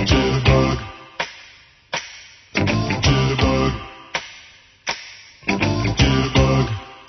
Jitterbug. Jitterbug. Jitterbug.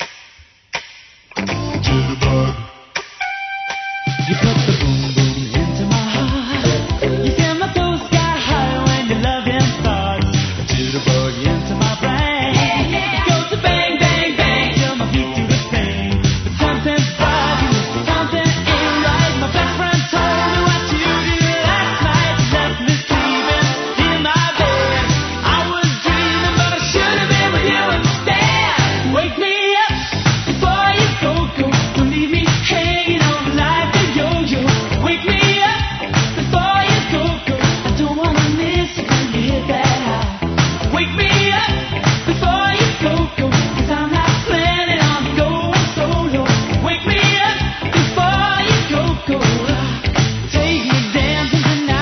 Jitterbug. You put the boom boom into my heart. You send my soul sky high when your loving starts. A jitterbug into my brain. It goes to bang, bang, bang till my feet do the same. But something's bugging, something ain't right. My best friend told me what you did last night. You left me sleeping in my bed. I was dreaming, but I should have been with you instead. Wake me up before you go. Don't leave me hanging on like a yo-yo. Wake me up before you go. I don't wanna miss it when you hit that high. Wake me up before you go. 'Cause I'm not planning on going solo. Wake me up before you go. Take me dancing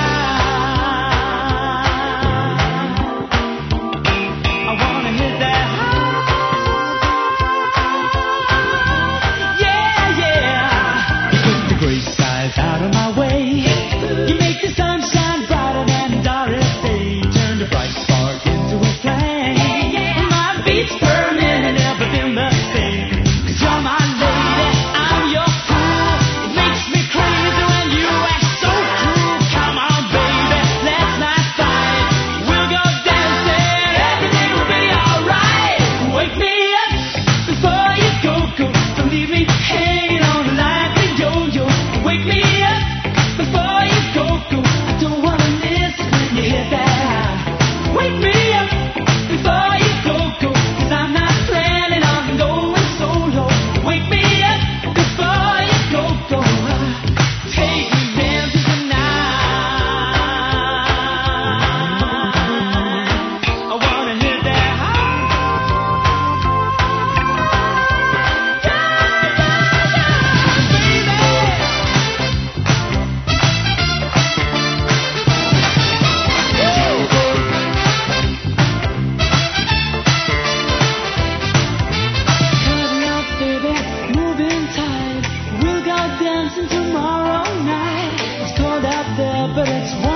tonight. I wanna hit that high. Yeah, yeah. You put the gray skies out of my way. You make the sun shine brighter than Doris Day. Turn the bright spark into a flame. My beats burning and everything the same. 'Cause you're my lady, I'm your fool. It makes me crazy when you act so cruel. Come on, baby, let's not fight. We'll go dancing, everything will be alright. Wake me up before you go. Don't leave me hanging on like a yo-yo. Wake me up before you go. I don't wanna miss it when you hit that high. Wake me up before you go. 'Cause I'm not planning on going solo. Wake me up before you go. Take me dancing tonight. I wanna hit that high. Cutting up, baby, moving tight. We'll go dancing tomorrow night. It's cold out there, but it's warm.